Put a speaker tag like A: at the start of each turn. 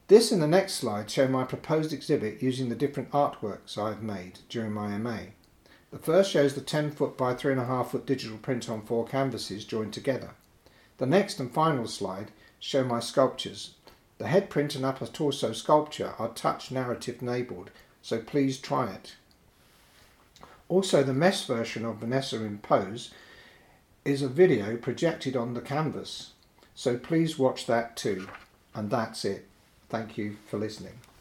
A: This and the next slide show my proposed exhibit using the different artworks I have made during my MA. The first shows the 10-foot by 3.5-foot digital print on 4 canvases joined together. The next and final slide show my sculptures. The head print and upper torso sculpture are touch narrative enabled, so please try it. Also, the mesh version of Vanessa in Pose is a video projected on the canvas, so please watch that too. And that's it. Thank you for listening.